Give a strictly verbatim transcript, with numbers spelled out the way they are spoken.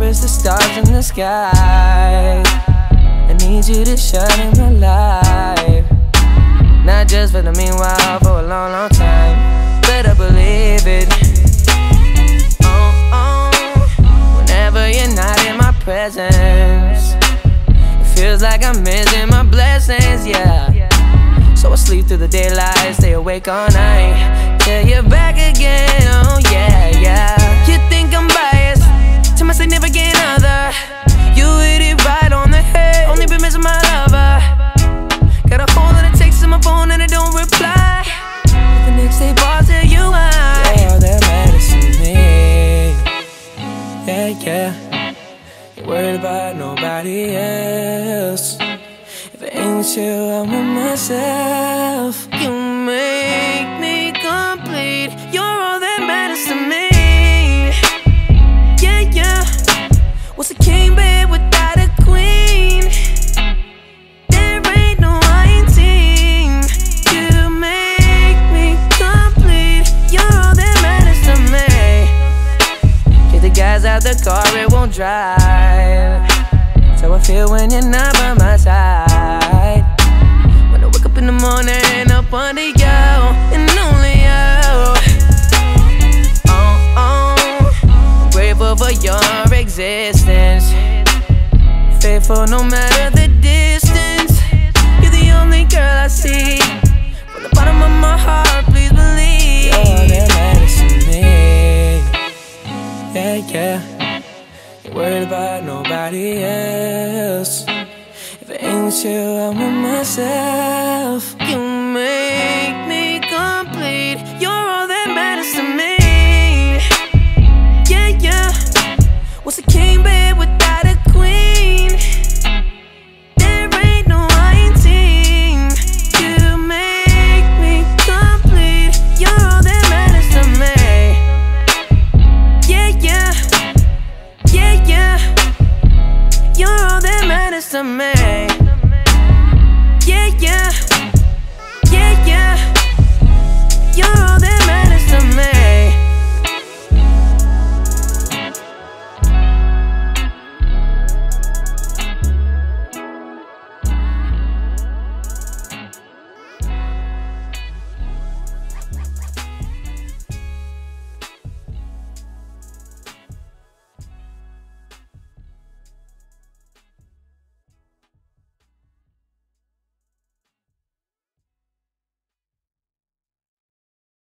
is the stars in the sky. I need you to shine in my life, not just for the meanwhile, for a long, long time. Better believe it. Oh, oh. Whenever you're not in my presence, it feels like I'm missing my blessings, yeah. So I sleep through the daylight, stay awake all night till you're back again, oh yeah, yeah. You think I'm biased to my significant other? You hit it right on the head, only been missing my lover. Got a whole lot of texts on my phone and I don't reply. The next day bars tell you why. You're all that matters to me. Yeah, yeah. You're worried about nobody else. If it ain't with you, I'm with myself. You make me complete. You're all that matters to me. Yeah, yeah. What's a king bed without a queen? There ain't no I team. You make me complete. You're all that matters to me. Get the gas out the car, it won't drive. So I feel when you're not by my side. When I wake up in the morning, up under you and only you. Oh, oh. I'm grateful for your existence, faithful no matter the distance. You're the only girl I see. From the bottom of my heart, please believe. You're all that matters to me. Yeah, yeah. You're worried about nobody else. If it ain't with you, I'm with myself. You make me complete. You're all that matters to me. Yeah, yeah. What's a king bed without a queen? There ain't no I team. You make me complete. You're all that matters to me. Yeah, yeah. Yeah, yeah. You're all that matters to me.